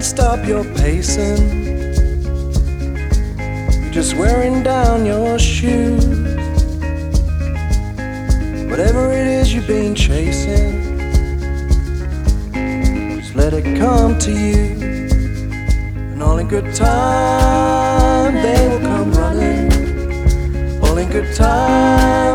Stop your pacing, you're just wearing down your shoes. Whatever it is you've been chasing, just let it come to you. And all in good time, they will come running. All in good time,